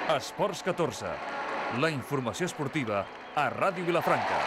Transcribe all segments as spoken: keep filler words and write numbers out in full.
Esports catorze, la informació esportiva a Ràdio Vilafranca.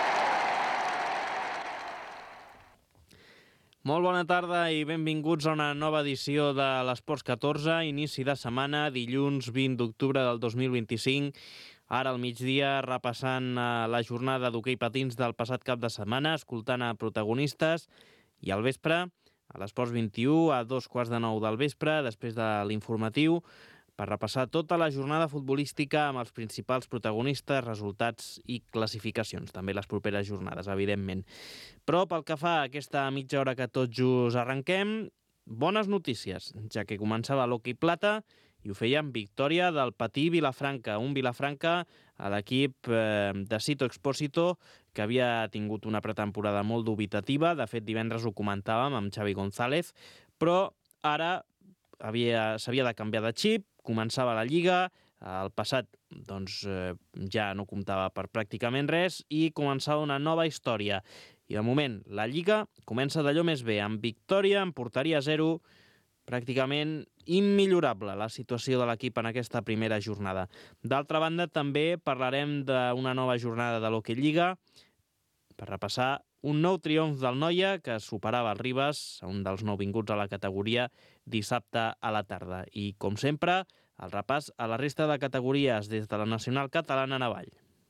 Molt bona tarda i benvinguts a una nova edició de l'Esports catorze, inici de setmana, dilluns vint d'octubre del dos mil vint-i-cinc. Ara al migdia, repassant la jornada d'hoquei patins del passat cap de setmana, escoltant a protagonistes, i al vespre, a l'Esports vint-i-u, a dos quarts de nou del vespre, després de l'informatiu, per repassar tota la jornada futbolística amb els principals protagonistes, resultats i classificacions, també les properes jornades, evidentment. Però pel que fa a aquesta mitja hora que tot just arrenquem, bones notícies, ja que començava l'hoquei plata i ho feia amb victòria del Patí Vilafranca, un Vilafranca a l'equip eh, de Sito Expósito, que havia tingut una pretemporada molt dubitativa. De fet, divendres ho comentàvem amb Xavi González, però ara havia, s'havia de canviar de xip, començava la Lliga, el passat doncs, eh, ja no comptava per pràcticament res i començava una nova història. I de moment la Lliga comença d'allò més bé, amb victòria, amb porteria zero, pràcticament immillorable la situació de l'equip en aquesta primera jornada. D'altra banda, també parlarem d'una nova jornada de l'Hockey Lliga per repassar un nou triomf del Noia que superava el Ribes, un dels nouvinguts a la categoria, dissabte a la tarda. I, com sempre, el repàs a la resta de categories des de la Nacional Catalana Navall.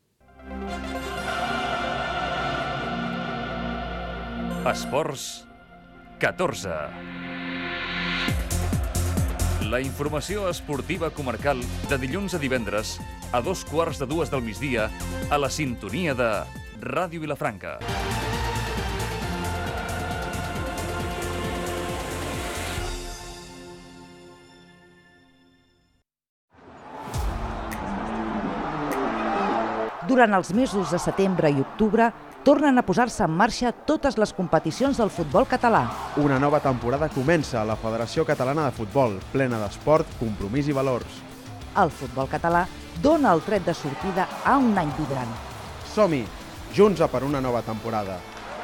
Esports catorze. La informació esportiva comarcal de dilluns a divendres a dos quarts de dues del migdia a la sintonia de Ràdio Vilafranca. Durant els mesos de setembre i octubre, tornen a posar-se en marxa totes les competicions del futbol català. Una nova temporada comença a la Federació Catalana de Futbol, plena d'esport, compromís i valors. El futbol català dona el tret de sortida a un any vibrant. Som-hi, junts a per una nova temporada.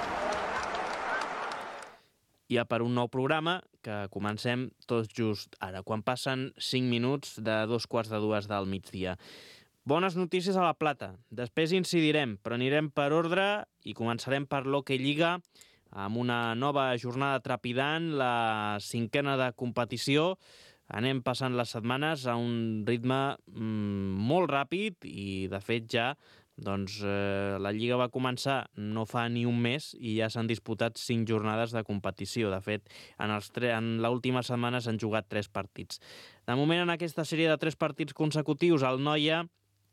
I a per un nou programa que comencem tot just ara, quan passen cinc minuts de dos quarts de dues del migdia. Bones notícies a la Plata. Després incidirem, però anirem per ordre i començarem per l'Hockey Lliga amb una nova jornada trepidant, la cinquena de competició. Anem passant les setmanes a un ritme mm, molt ràpid i, de fet, ja doncs, eh, la Lliga va començar no fa ni un mes i ja s'han disputat cinc jornades de competició. De fet, en, els tre- en l'última setmana s'han jugat tres partits. De moment, en aquesta sèrie de tres partits consecutius, el Noia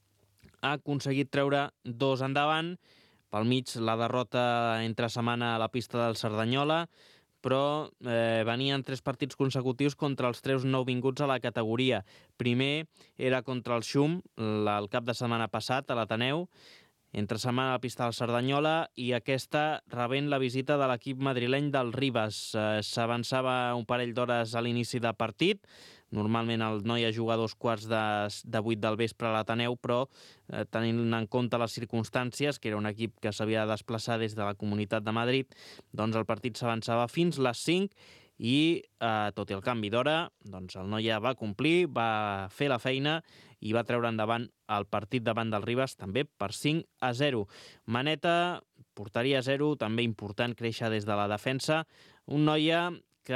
ha aconseguit treure dos endavant. Pel mig, la derrota entre setmana a la pista del Cerdanyola, però eh, venien tres partits consecutius contra els tres nouvinguts a la categoria. Primer era contra el Xum, el cap de setmana passat, a l'Ateneu, entre setmana a la pista del Cerdanyola, i aquesta rebent la visita de l'equip madrileny del Ribes. Eh, s'avançava un parell d'hores a l'inici de partit. Normalment el Noia juga a dos quarts de, de vuit del vespre a l'Ateneu, però eh, tenint en compte les circumstàncies, que era un equip que s'havia de desplaçar des de la Comunitat de Madrid, doncs el partit s'avançava fins les cinc i, eh, tot i el canvi d'hora, doncs el Noia va complir, va fer la feina i va treure endavant el partit davant del Ribes, també per cinc a zero. Maneta, porteria zero, també important créixer des de la defensa. Un Noia que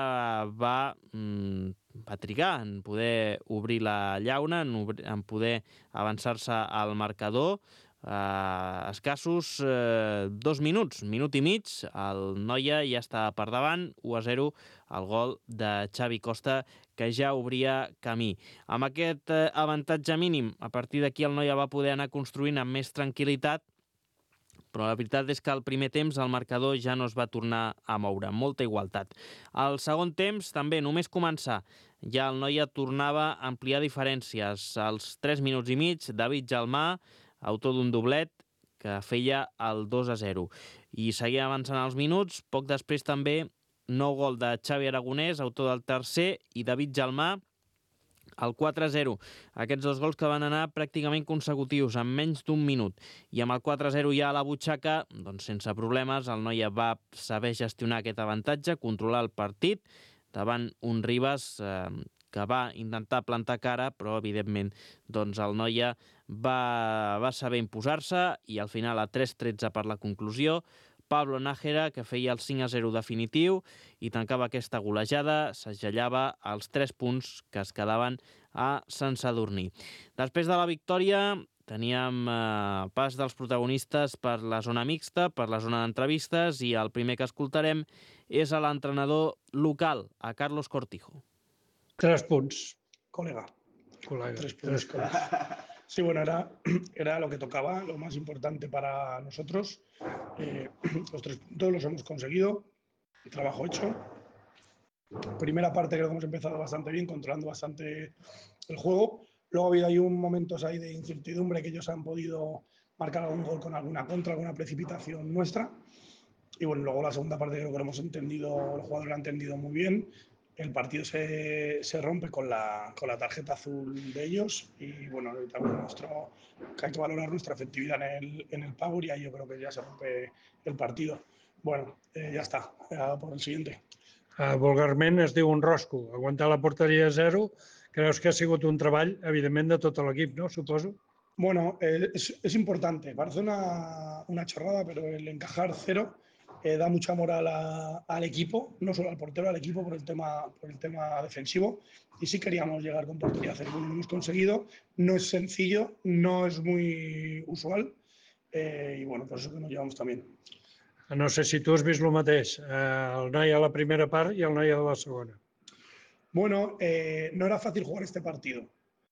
va, va trigar en poder obrir la llauna, en, obrir, en poder avançar-se al marcador. Uh, escassos uh, dos minuts, minut i mig, el Noia ja està per davant, u a zero, el gol de Xavi Costa, que ja obria camí. Amb aquest uh, avantatge mínim, a partir d'aquí el Noia va poder anar construint amb més tranquil·litat, però la veritat és que al primer temps el marcador ja no es va tornar a moure, molta igualtat. Al segon temps, també, només començar, ja el Noia tornava a ampliar diferències. Als tres minuts i mig, David Jalmà, autor d'un doblet, que feia el dos a zero. I seguia avançant els minuts, poc després també, nou gol de Xavi Aragonès, autor del tercer, i David Jalmà, el quatre a zero. Aquests dos gols que van anar pràcticament consecutius, en menys d'un minut. I amb el quatre a zero ja a la butxaca, doncs sense problemes, el Noia va saber gestionar aquest avantatge, controlar el partit davant un Ribes eh, que va intentar plantar cara, però evidentment doncs, el Noia va, va saber imposar-se i al final a tres tretze per la conclusió, Pablo Nájera, que feia el cinc a zero definitiu i tancava aquesta golejada, s'agellava els tres punts que es quedaven a Sant Sadurní. Després de la victòria teníem eh, pas dels protagonistes per la zona mixta, per la zona d'entrevistes, i el primer que escoltarem és a l'entrenador local, a Carlos Cortijo. Tres punts. Colega. Colega. Tres puntos. Colega. Sí, bueno, era, era lo que tocaba, lo más importante para nosotros. Eh, los tres puntos los hemos conseguido. Trabajo hecho. Primera parte creo que hemos empezado bastante bien, controlando bastante el juego. Luego ha habido ahí un momentos ahí de incertidumbre que ellos han podido marcar algún gol con alguna contra, alguna precipitación nuestra. Y bueno, luego la segunda parte creo que lo hemos entendido, el jugador lo ha entendido muy bien. El partido se, se rompe con la, con la tarjeta azul de ellos y bueno, también nuestro, que hay que valorar nuestra efectividad en el, en el power y ahí yo creo que ya se rompe el partido. Bueno, eh, ja està, ja por el siguiente. Uh, vulgarment es diu un rosco. Aguantar la porteria a zero, creus que ha sigut un treball, evidentment, de tot l'equip, no? Suposo. Bueno, eh, es, es importante. Parece una, una chorrada, pero el encajar cero eh, da mucha moral a, al equipo, no solo al portero, al equipo por el tema, por el tema defensivo. Y sí queríamos llegar con portería cero. Bueno, lo hemos conseguido. No es sencillo, no es muy usual. Eh, y bueno, por eso que nos llevamos también. No sé si tu has vist el mateix, eh, el Noia a la primera part i el Noia a la segona. Bueno, eh, no era fácil jugar este partido,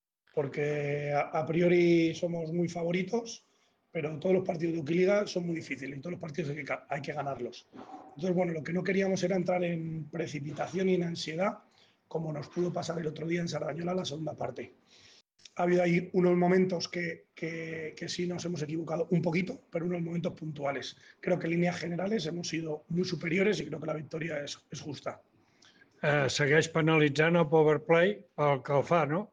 porque a, a priori somos muy favoritos, pero todos los partidos de Ukiliga son muy difíciles y todos los partidos hay que, hay que ganarlos. Entonces, bueno, lo que no queríamos era entrar en precipitación y en ansiedad, como nos pudo pasar el otro día en Sardañola, la segunda parte. Ha habido ahí unos momentos que, que, que sí nos hemos equivocado un poquito, pero unos momentos puntuales. Creo que en líneas generales hemos sido muy superiores y creo que la victoria es, es justa. Eh, segueix penalitzant el power play pel que el fa, ¿no?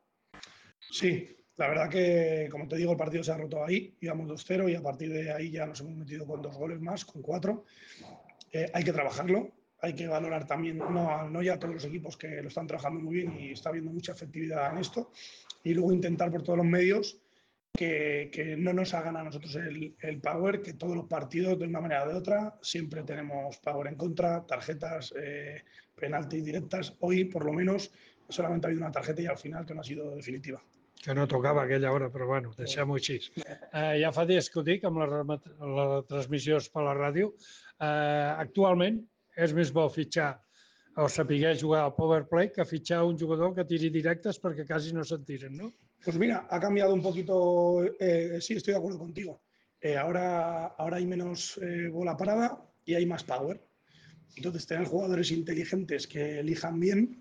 Sí, la verdad que, como te digo, el partido se ha roto ahí, íbamos dos cero y a partir de ahí ya nos hemos metido con dos goles más, con cuatro. Eh, hay que trabajarlo, hay que valorar también, no, no ya a todos los equipos que lo están trabajando muy bien y está habiendo mucha efectividad en esto, y luego intentar por todos los medios que, que no nos hagan a nosotros el, el power, que todos los partidos, de una manera o de otra, siempre tenemos power en contra, tarjetas, eh, penaltis directas. Hoy, por lo menos, solamente ha habido una tarjeta y al final que no ha sido definitiva. Que no tocava aquella hora, però bueno, deixem-ho així. Eh, ja fa dies que ho dic, amb la, la transmissió per la ràdio. Eh, actualment és més bo fitxar o saber jugar al power play que fitxar un jugador que tiri directes perquè quasi no se'n tiren, ¿no? Pues mira, ha cambiado un poquito, eh, sí, estoy de acuerdo contigo. Eh, ahora, ahora hay menos eh, bola parada y hay más power. Entonces, tener jugadores inteligentes que elijan bien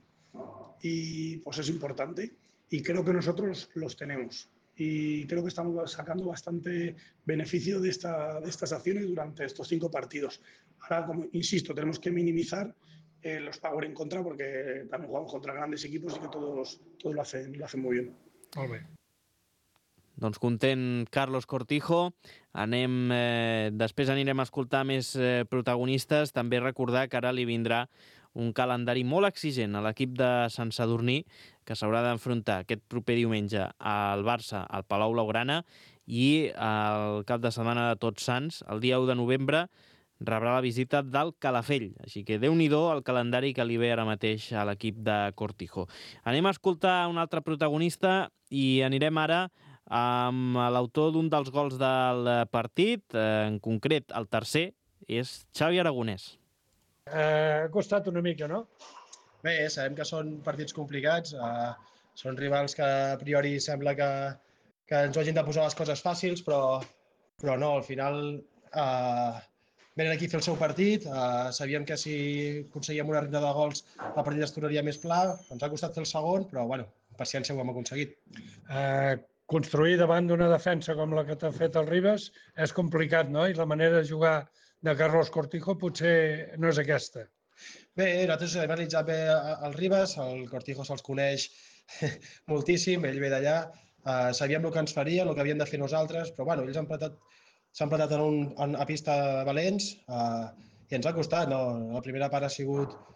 y pues es importante. Y creo que nosotros los tenemos. Y creo que estamos sacando bastante beneficio de, esta, de estas acciones durante estos cinco partidos. Ahora, como insisto, tenemos que minimizar eh, los power en contra porque también jugamos contra grandes equipos y que todos, todos lo, hacen, lo hacen muy bien. Molt bé. Doncs content Carlos Cortijo. Anem, eh, després anirem a escoltar més eh, protagonistes. També recordar que ara li vindrà un calendari molt exigent a l'equip de Sant Sadurní, que s'haurà d'enfrontar aquest proper diumenge al Barça, al Palau Blaugrana, i el cap de setmana de Tots Sants, el dia u de novembre, rebrà la visita del Calafell. Així que déu-n'hi-do el calendari que li ve ara mateix a l'equip de Cortijo. Anem a escoltar un altre protagonista i anirem ara amb l'autor d'un dels gols del partit, en concret el tercer, és Xavi Aragonès. Eh, ha costat una mica, no? Bé, sabem que són partits complicats, eh, són rivals que a priori sembla que, que ens ho hagin de posar les coses fàcils, però, però no, al final eh, venen aquí a fer el seu partit, eh, sabíem que si aconseguíem una ronda de gols el partit es tornaria més pla, ens ha costat fer el segon, però bueno, paciència ho hem aconseguit. Eh, construir davant d'una defensa com la que t'ha fet el Ribas és complicat, no? I la manera de jugar de Carlos Cortijo potser no és aquesta. Bé, nosaltres hem analitzat bé el Ribas, el Cortijo se'ls coneix moltíssim, ell ve d'allà, eh, sabíem el que ens faria, el que havíem de fer nosaltres, però bueno, ells han platat, s'han platat en un, en, a pista valents eh, i ens ha costat. No? La primera part ha sigut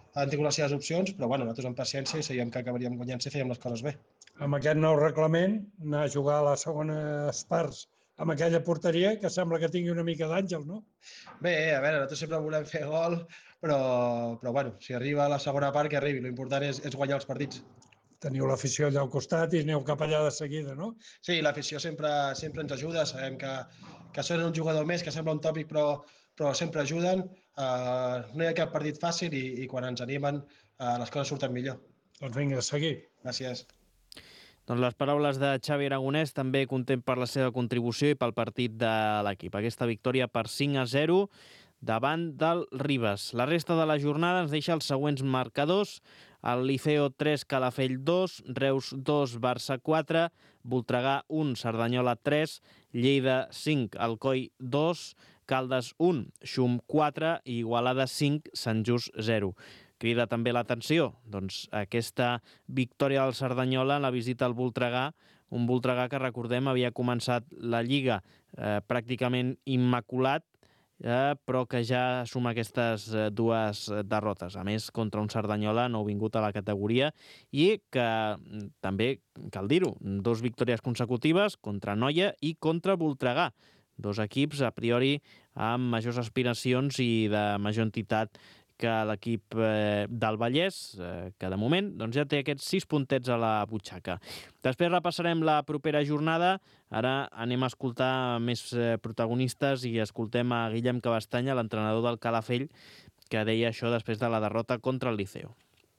han tingut les seves opcions, però bueno, nosaltres amb paciència i sabíem que acabaríem guanyant si fèiem les coses bé. Amb aquest nou reglament, anar a jugar a les segones parts amb aquella porteria que sembla que tingui una mica d'àngel, no? Bé, a veure, nosaltres sempre volem fer gol, però, però bueno, si arriba a la segona part, que arribi. L'important és, és guanyar els partits. Teniu l'afició allà al costat i aneu cap allà de seguida, no? Sí, l'afició sempre, sempre ens ajuda, sabem que, que són un jugador més, que sembla un tòpic, però, però sempre ajuden. Uh, no hi ha cap partit fàcil i, i quan ens animen uh, les coses surten millor. Doncs vinga, a seguir. Gràcies. Doncs les paraules de Xavi Aragonès, també content per la seva contribució i pel partit de l'equip. Aquesta victòria per cinc a zero davant del Ribes. La resta de la jornada ens deixa els següents marcadors: el Liceo tres, Calafell dos, Reus dos, Barça quatre, Voltregà un, Cerdanyola tres, Lleida cinc, Alcoi dos, Caldes un, Xum quatre i Igualada cinc, Sant Just zero. Crida també l'atenció, doncs, aquesta victòria del Cerdanyola en la visita al Voltregà, un Voltregà que, recordem, havia començat la Lliga eh, pràcticament immaculat, eh, però que ja suma aquestes eh, dues derrotes. A més, contra un Cerdanyola nou vingut a la categoria i que, també, cal dir-ho, dos victòries consecutives contra Noia i contra Voltregà. Dos equips, a priori, amb majors aspiracions i de major entitat que l'equip eh, del Vallès, eh, que de moment doncs, ja té aquests sis puntets a la butxaca. Després repassarem la propera jornada. Ara anem a escoltar més eh, protagonistes i escoltem a Guillem Cabastanya, l'entrenador del Calafell, que deia això després de la derrota contra el Liceo.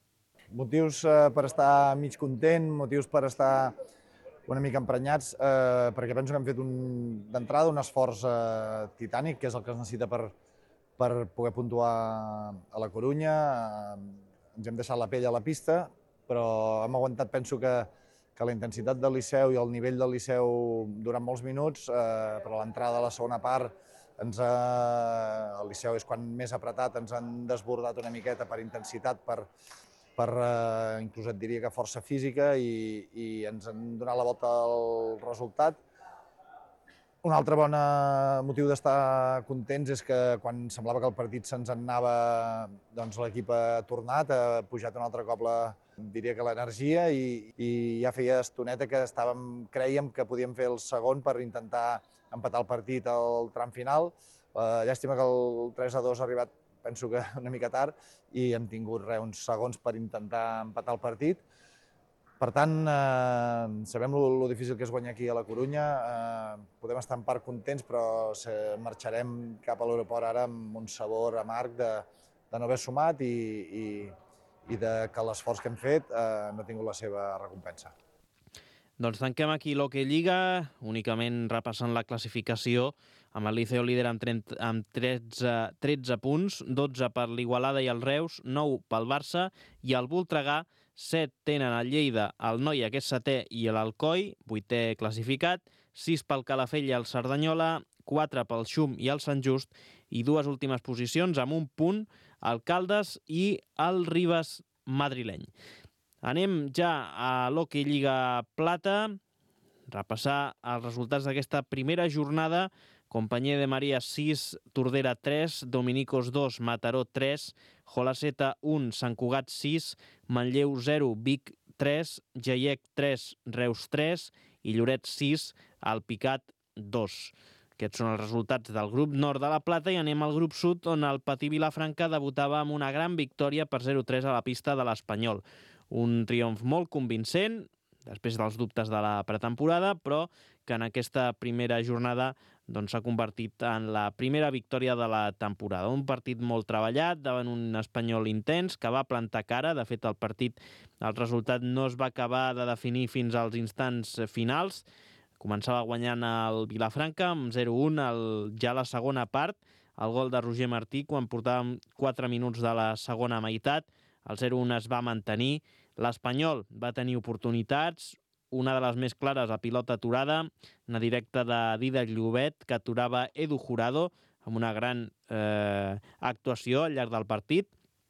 Motius eh, per estar mig content, motius per estar una mica emprenyats, eh, perquè penso que hem fet un, d'entrada un esforç eh, titànic, que és el que es necessita per per poder puntuar a la Corunya. Ens hem deixat la pell a la pista, però hem aguantat, penso que, que la intensitat del Liceu i el nivell del Liceu durant molts minuts, eh, però a l'entrada de la segona part, ens ha, el Liceu és quan més apretat, ens han desbordat una miqueta per intensitat, per, per eh, inclús et diria que força física, i, i ens han donat la volta al resultat. Un altre bon motiu d'estar contents és que quan semblava que el partit se'ns en anava, doncs l'equip ha tornat, ha pujat un altre cop la, diria que l'energia, i, i ja feia estoneta que estàvem, creiem que podíem fer el segon per intentar empatar el partit al tram final. Uh, llàstima que el tres a dos ha arribat, penso que una mica tard, i hem tingut re, uns segons per intentar empatar el partit. Per tant, eh, sabem lo difícil que és guanyar aquí a la Corunya. Eh, podem estar en part contents, però marxarem cap a l'aeroport ara amb un sabor amarg de, de no haver sumat i, i, i de que l'esforç que hem fet eh, no ha tingut la seva recompensa. Doncs tanquem aquí l'Hockey Lliga, únicament repassant la classificació, amb el Liceo líder amb, trenta, amb tretze, tretze punts, dotze per l'Igualada i el Reus, nou pel Barça, i el Voltregà, set tenen el Lleida, el Noia, que és setè, i l'Alcoi, vuitè classificat, sis pel Calafell i el Cerdanyola, quatre pel Xum i el Sant Just, i dues últimes posicions amb un punt, el Caldes i el Ribes madrileny. Anem ja a l'Hockey Lliga Plata, repassar els resultats d'aquesta primera jornada. Companyia de Maria sis, Tordera tres, Dominicos dos, Mataró tres, Jolaceta un, Sant Cugat sis, Manlleu zero, Vic tres, Jaiec tres, Reus tres i Lloret sis, Alpicat dos. Aquests són els resultats del grup nord de la Plata, i anem al grup sud, on el Patí Vilafranca debutava amb una gran victòria per zero a tres a la pista de l'Espanyol. Un triomf molt convincent, després dels dubtes de la pretemporada, però que en aquesta primera jornada doncs, s'ha convertit en la primera victòria de la temporada. Un partit molt treballat davant un Espanyol intens que va plantar cara. De fet, el partit, el resultat no es va acabar de definir fins als instants finals. Començava guanyant el Vilafranca amb zero a un el, ja la segona part, el gol de Roger Martí quan portàvem quatre minuts de la segona meitat. El zero a un es va mantenir. L'Espanyol va tenir oportunitats, una de les més clares a pilota aturada, una directa de Didac Llobet, que aturava Edu Jurado, amb una gran eh, actuació al llarg del partit.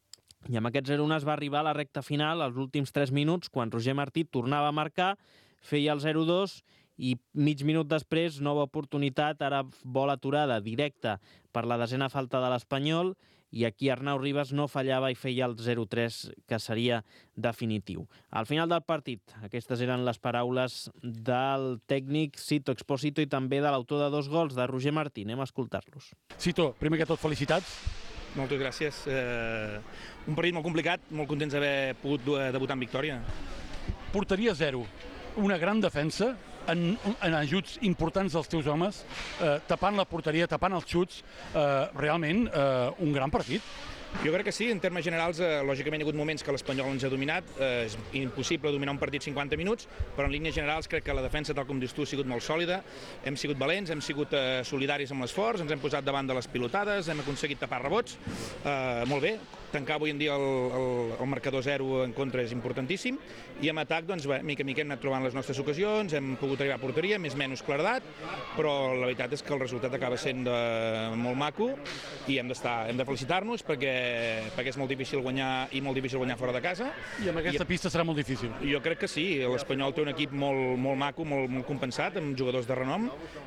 I amb aquest zero a un es va arribar a la recta final, als últims tres minuts, quan Roger Martí tornava a marcar, feia el zero a dos, i mig minut després, nova oportunitat, ara bola aturada directa per la desena falta de l'Espanyol, i aquí Arnau Ribas no fallava i feia el zero tres, que seria definitiu. Al final del partit, aquestes eren les paraules del tècnic Sito Expósito i també de l'autor de dos gols, de Roger Martí. Anem a escoltar-los. Sito, primer que tot, felicitats. Moltes gràcies. Eh, un partit molt complicat, molt contents d'haver pogut debutar en victòria. Porteria zero, una gran defensa, en, en ajuts importants dels teus homes, eh, tapant la porteria, tapant els xuts, eh, realment eh, un gran partit. Jo crec que sí, en termes generals, eh, lògicament hi ha hagut moments que l'Espanyol ens ha dominat, eh, és impossible dominar un partit cinquanta minuts, però en línies generals crec que la defensa, tal com dius tu, ha sigut molt sòlida, hem sigut valents, hem sigut eh, solidaris amb l'esforç, ens hem posat davant de les pilotades, hem aconseguit tapar rebots, eh, molt bé, tancar avui en dia el, el, el marcador zero en contra és importantíssim, i amb atac, doncs, bé, mica a mica hem anat trobant les nostres ocasions, hem pogut arribar a porteria, més o menys claredat, però la veritat és que el resultat acaba sent de, molt maco, i hem d'estar, hem de felicitar-nos perquè perquè és molt difícil guanyar i molt difícil guanyar fora de casa. I amb aquesta I, pista serà molt difícil. Jo crec que sí, l'Espanyol té un equip molt, molt maco, molt, molt compensat, amb jugadors de renom,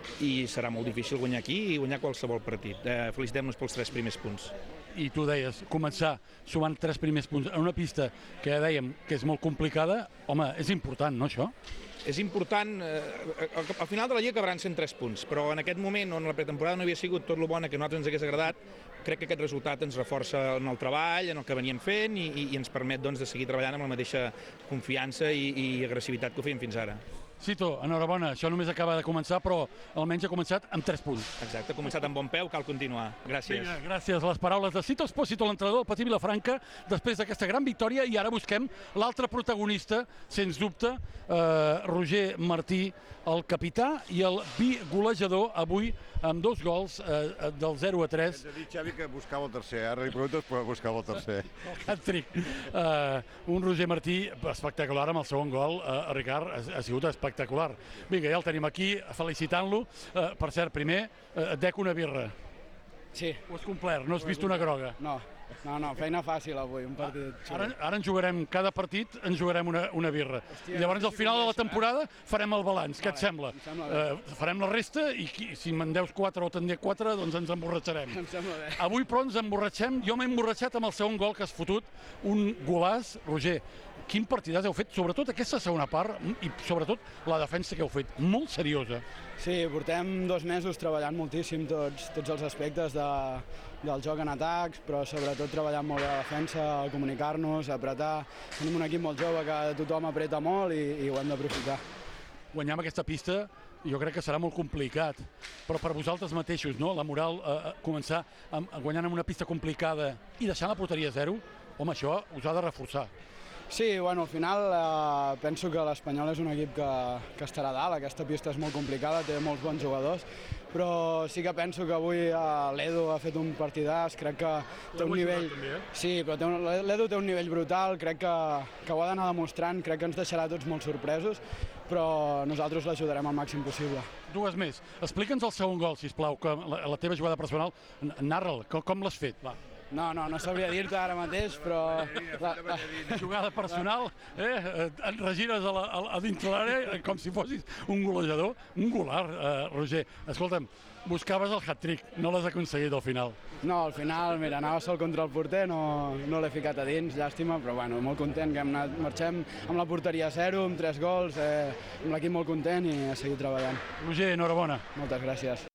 i serà molt difícil guanyar aquí i guanyar qualsevol partit. Eh, felicitem-nos pels tres primers punts. I tu deies, començar sumant tres primers punts en una pista que ja dèiem que és molt complicada, home, és important, no, això? És important, eh, al final de la Lliga acabaran sent tres punts, però en aquest moment on la pretemporada no havia sigut tot el bona que a nosaltres ens hagués agradat, crec que aquest resultat ens reforça en el treball, en el que veníem fent i, i, i ens permet doncs, de seguir treballant amb la mateixa confiança i, i agressivitat que ho fèiem fins ara. Sito, enhorabona, això només acaba de començar, però almenys ha començat amb tres punts. Exacte, ha començat amb bon peu, cal continuar. Gràcies. Vinga, gràcies. Les paraules de Sito Expósito, l'entrenador del Patí Vilafranca, després d'aquesta gran victòria, i ara busquem l'altre protagonista, sens dubte, eh, Roger Martí, el capità i el bigolejador avui amb dos gols eh, del zero a tres. Ens ha dit Xavi que buscava el tercer, ara li preguntes però buscava el tercer. El hat-trick. Uh, un Roger Martí espectacular amb el segon gol, uh, Ricard, ha, ha sigut espectacular. Vinga, ja el tenim aquí, felicitant-lo. Uh, per cert, primer, uh, et dec una birra. Sí. Ho has complert, no has vist una groga? No, no, no, feina fàcil avui, un partit. Ara, ara en jugarem, cada partit en jugarem una, una birra. Hòstia, llavors al final de la temporada farem el balanç, què et sembla? Uh, farem la resta i qui, si me'n deus quatre o te'n dec quatre, doncs ens emborratxarem. Em sembla bé. Avui, però, ens emborratxem. Jo m'he emborratxat amb el segon gol que has fotut, un golàs. Roger, quin partidàs heu fet, sobretot aquesta segona part i sobretot la defensa que heu fet, molt seriosa. Sí, portem dos mesos treballant moltíssim tots, tots els aspectes de, del joc en atacs, però sobretot treballant molt bé la defensa, comunicar-nos, apretar. Tenim un equip molt jove que tothom apreta molt i, i ho hem d'aprofitar. Guanyar amb aquesta pista jo crec que serà molt complicat, però per vosaltres mateixos, no? La moral, eh, començar amb, guanyant amb una pista complicada i deixant la porteria a zero, home, això us ha de reforçar. Sí, bueno, al final eh, penso que l'Espanyol és un equip que, que estarà a dalt, aquesta pista és molt complicada, té molts bons jugadors, però sí que penso que avui eh, l'Edu ha fet un partidàs, crec que té un nivell... També, eh? Sí, però l'Edu té un nivell brutal, crec que, que ho ha d'anar demostrant, crec que ens deixarà tots molt sorpresos, però nosaltres l'ajudarem al màxim possible. Dues més. Explica'ns el segon gol, sisplau, que la, la teva jugada personal, narra'l, com, com l'has fet? Va. No, no, no sabria dir-te ara mateix, però... La, la... Jugada personal, eh? Et regires a, la, a dintre l'àrea com si fossis un golejador, un golar, eh, Roger. Escolta'm, buscaves el hat-trick, no l'has aconseguit al final. No, al final, mira, anava sol contra el porter, no, no l'he ficat a dins, llàstima, però bueno, molt content que hem anat, marxem amb la porteria a zero, amb tres gols, eh, amb l'equip molt content i a seguir treballant. Roger, enhorabona. Moltes gràcies.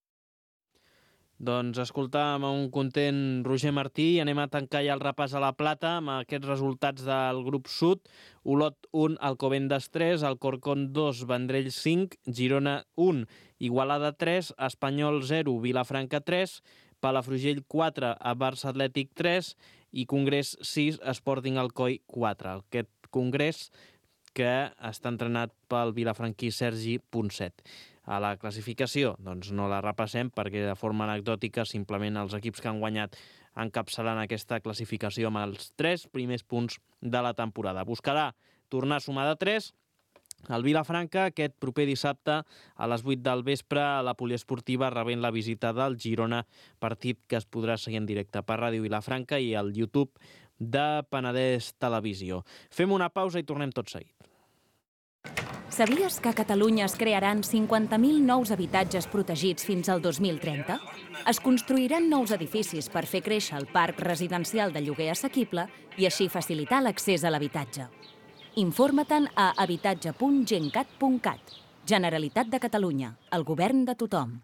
Doncs escoltàvem un content Roger Martí i anem a tancar ja el repàs a la plata amb aquests resultats del grup sud. Olot un, Alcobendas tres, Alcorcón dos, Vendrell cinc, Girona un, Igualada tres, Espanyol zero, Vilafranca tres, Palafrugell quatre, Barça Atlètic tres i Congrés sis, Sporting Alcoi quatre. Aquest Congrés que està entrenat pel vilafranquí Sergi Ponset. A la classificació, doncs no la repassem perquè de forma anecdòtica simplement els equips que han guanyat encapçalant aquesta classificació amb els tres primers punts de la temporada. Buscarà tornar a sumar de tres el Vilafranca aquest proper dissabte a les vuit del vespre a la poliesportiva rebent la visita del Girona, partit que es podrà seguir en directe per Ràdio Vilafranca i al YouTube de Penedès Televisió. Fem una pausa i tornem tot seguit. Sabies que a Catalunya es crearan cinquanta mil nous habitatges protegits fins al dos mil trenta? Es construiran nous edificis per fer créixer el parc residencial de lloguer assequible i així facilitar l'accés a l'habitatge. Informa-te'n a habitatge punt gencat punt cat. Generalitat de Catalunya, el govern de tothom.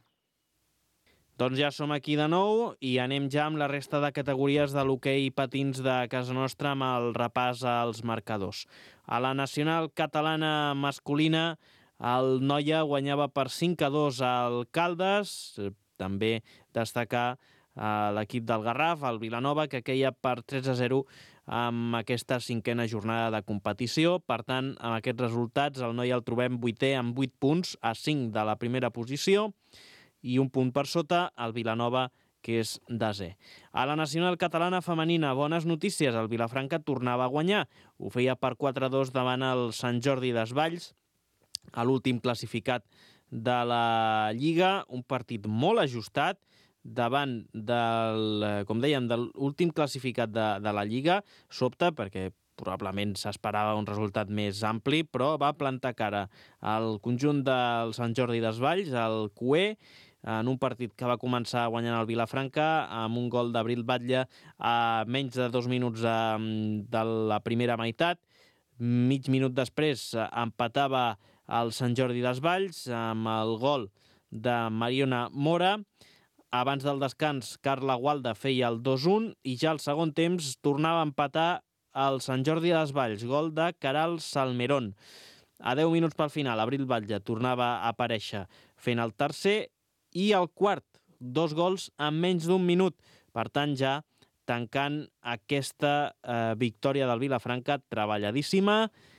Doncs ja som aquí de nou i anem ja amb la resta de categories de l'hoquei patins de casa nostra amb el repàs als marcadors. A la nacional catalana masculina, el Noia guanyava per cinc a dos al Caldes. També destacar l'equip del Garraf, el Vilanova, que queia per tres a zero amb aquesta cinquena jornada de competició. Per tant, amb aquests resultats, el Noia el trobem vuitè amb vuit punts, a cinc de la primera posició, i un punt per sota el Vilanova, que és desè. A la nacional catalana femenina, bones notícies, el Vilafranca tornava a guanyar. Ho feia per quatre a dos davant el Sant Jordi Desvalls, a l'últim classificat de la Lliga, un partit molt ajustat davant del, com dèiem, de l'últim classificat de, de la Lliga. Sobta perquè probablement s'esperava un resultat més ampli, però va plantar cara al conjunt del Sant Jordi Desvalls, el Cué, en un partit que va començar guanyant el Vilafranca amb un gol d'Abril Batlle a menys de dos minuts de la primera meitat. Mig minut després empatava el Sant Jordi Desvalls amb el gol de Mariona Mora. Abans del descans, Carla Gualda feia el dos a un i ja al segon temps tornava a empatar el Sant Jordi Desvalls, gol de Caral Salmerón. A deu minuts pel final, Abril Batlle tornava a aparèixer fent el tercer i el quart, dos gols en menys d'un minut. Per tant, ja tancant aquesta eh, victòria del Vilafranca treballadíssima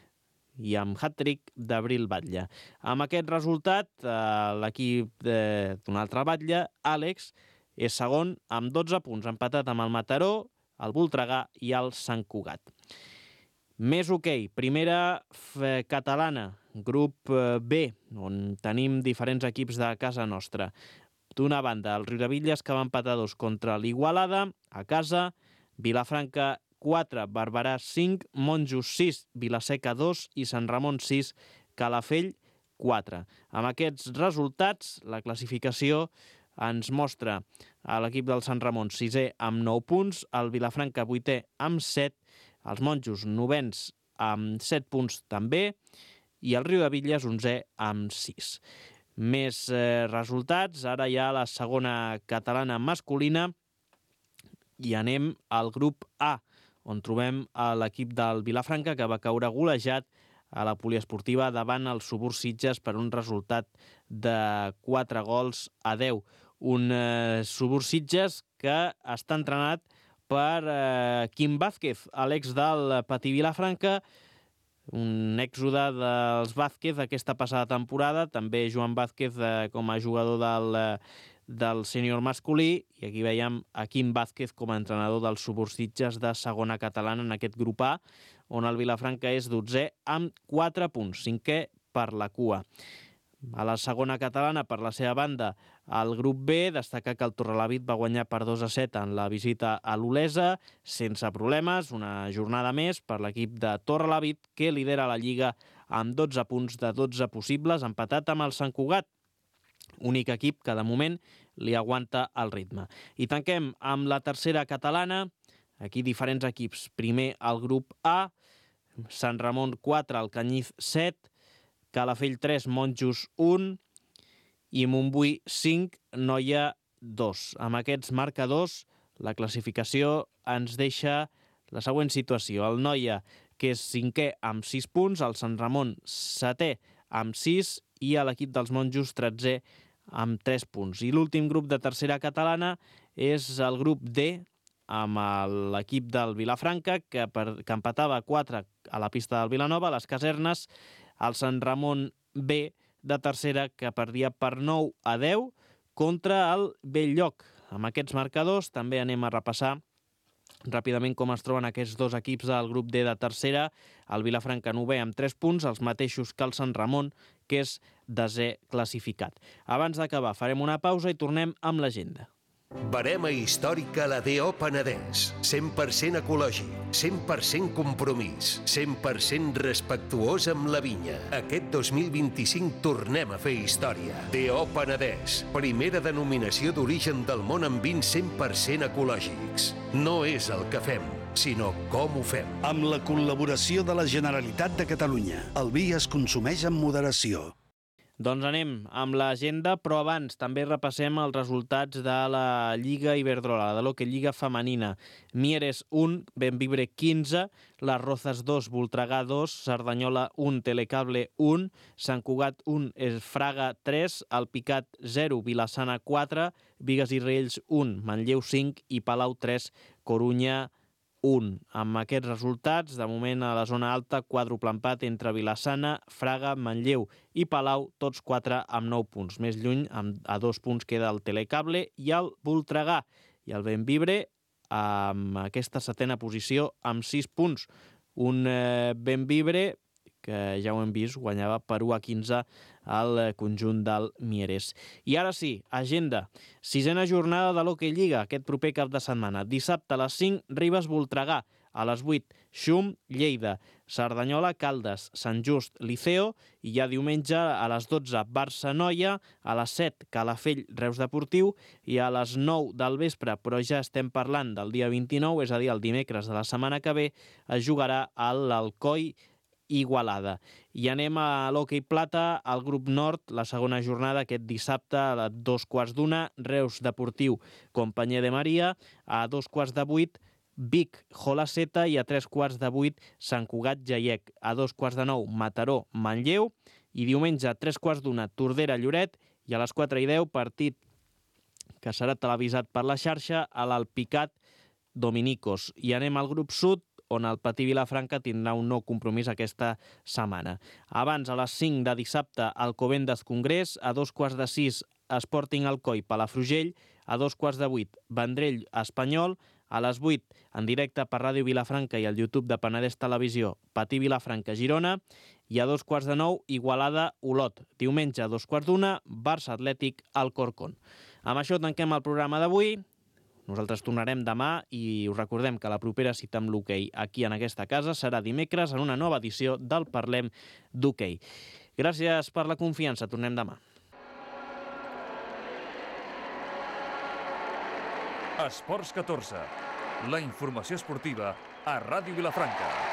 i amb hat-trick d'Abril Batlle. Amb aquest resultat, eh, l'equip d'un altre Batlle, Àlex, és segon amb dotze punts, empatat amb el Mataró, el Voltregà i el Sant Cugat. Més hoquei, primera catalana, grup B, on tenim diferents equips de casa nostra. D'una banda, el Riudebitlles, que va empatar dos contra l'Igualada, a casa, Vilafranca quatre, Barberà cinc, Monjos sis, Vilaseca dos i Sant Ramon sis, Calafell quatre. Amb aquests resultats, la classificació ens mostra a l'equip del Sant Ramon sisè amb nou punts, el Vilafranca vuitè amb set, els Monjos novens amb set punts també i el Riudebitlles onzè amb sis. Més eh, resultats, ara hi ha la segona catalana masculina i anem al grup A, on trobem l'equip del Vilafranca, que va caure golejat a la poliesportiva davant el Subur Sitges per un resultat de quatre gols a deu. Un eh, Subur Sitges que està entrenat per eh, Quim Vázquez, l'ex del Patí Vilafranca, un èxode dels Vázquez aquesta passada temporada, també Joan Vázquez eh, com a jugador del, del sènior masculí, i aquí veiem a Quim Vázquez com a entrenador dels Subur Sitges de segona catalana en aquest grup A, on el Vilafranca és dotzè amb quatre punts, cinquè per la cua. A la segona catalana, per la seva banda, al grup B, destaca que el Torrelavit va guanyar per dos a set en la visita a l'Olesa, sense problemes, una jornada més per l'equip de Torrelavit, que lidera la Lliga amb dotze punts de dotze possibles, empatat amb el Sant Cugat, únic equip que de moment li aguanta el ritme. I tanquem amb la tercera catalana, aquí diferents equips. Primer el grup A, Sant Ramon quatre, Alcanyiz set, Calafell tres, Monjos un i Montbui cinc, Noia dos. Amb aquests marcadors, la classificació ens deixa la següent situació. El Noia, que és cinquè amb sis punts, el Sant Ramon setè amb sis i l'equip dels Monjos tretzè amb tres punts. I l'últim grup de tercera catalana és el grup D, amb l'equip del Vilafranca, que, per, que empatava quatre a la pista del Vilanova, a les Casernes, el Sant Ramon B de tercera, que perdia per nou a deu contra el Belllloc. Amb aquests marcadors també anem a repassar ràpidament com es troben aquests dos equips del grup D de tercera. El Vilafranca novè amb tres punts, els mateixos que el Sant Ramon, que és desè classificat. Abans d'acabar farem una pausa i tornem amb l'agenda. Barema històrica a la D O Penedès. cent per cent ecològic, cent per cent compromís, cent per cent respectuós amb la vinya. Aquest dos mil vint-i-cinc tornem a fer història. D O Penedès, primera denominació d'origen del món amb vins cent per cent ecològics. No és el que fem, sinó com ho fem. Amb la col·laboració de la Generalitat de Catalunya. El vi es consumeix amb moderació. Doncs anem amb l'agenda, però abans també repassem els resultats de la Lliga Iberdrola, de l'Hockey Lliga femenina. Mieres un, Bembibre quinze, Las Rozas dos, Voltregà dos, Cerdanyola un, Telecable un, Sant Cugat un, Fraga tres, Alpicat zero, Vilassana quatre, Bigues i Riells un, Manlleu cinc i Palau tres, Corunya un. Amb aquests resultats, de moment a la zona alta, quàdruple empat entre Vilassana, Fraga, Manlleu i Palau, tots quatre amb nou punts. Més lluny, a dos punts, queda el Telecable i el Voltregà. I el Bembibre, amb aquesta setena posició, amb sis punts. Un eh, Bembibre que ja ho hem vist, guanyava per u a quinze al conjunt del Mieres. I ara sí, agenda. Sisena jornada de l'Hockey Lliga, aquest proper cap de setmana. Dissabte a les cinc, Ribes Voltregà. A les vuit, Xum, Lleida. Cerdanyola, Caldes. Sant Just, Liceo. I ja diumenge a les dotze, Barça-Noia. A les set, Calafell, Reus Deportiu. I a les nou del vespre, però ja estem parlant del dia vint-i-nou, és a dir, el dimecres de la setmana que ve, es jugarà a l'Alcoi Igualada. I anem a l'Hockey Plata, al grup nord, la segona jornada aquest dissabte a dos quarts d'una, Reus Deportiu, Companyia de Maria, a dos quarts de vuit, Vic, Jolaceta, i a tres quarts de vuit, Sant Cugat, Jaiec, a dos quarts de nou, Mataró, Manlleu, i diumenge a tres quarts d'una, Tordera, Lloret, i a les quatre i deu, partit que serà televisat per la xarxa, a l'Alpicat, Dominicos. I anem al grup sud, on el Patí Vilafranca tindrà un nou compromís aquesta setmana. Abans, a les cinc de dissabte, Alcobendas Congrés, a dos quarts de sis, Sporting Alcoi, Palafrugell, a dos quarts de vuit, Vendrell Espanyol, a les vuit, en directe per Ràdio Vilafranca i al YouTube de Penedès Televisió, Patí Vilafranca Girona, i a dos quarts de nou, Igualada Olot. Diumenge, a dos quarts d'una, Barça Atlètic Alcorcón. Amb això tanquem el programa d'avui. Nosaltres tornarem demà i us recordem que la propera cita amb l'hoquei aquí en aquesta casa serà dimecres en una nova edició del Parlem d'Hoquei. Gràcies per la confiança. Tornem demà. Esports catorze. La informació esportiva a Ràdio Vilafranca.